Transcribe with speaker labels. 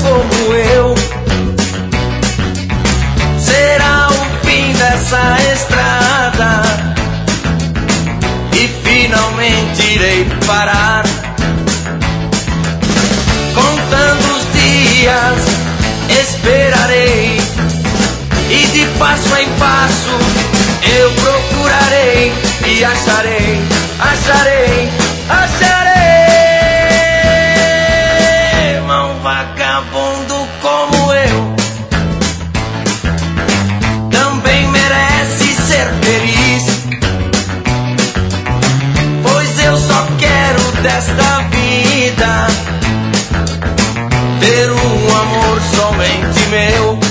Speaker 1: como eu. Será o fim dessa estrada e finalmente irei parar. Contando os dias, esperarei, e de passo em passo eu procurarei e acharei, acharei, acharei. Um vagabundo como eu também merece ser feliz, pois eu só quero desta vida ter um amor somente meu.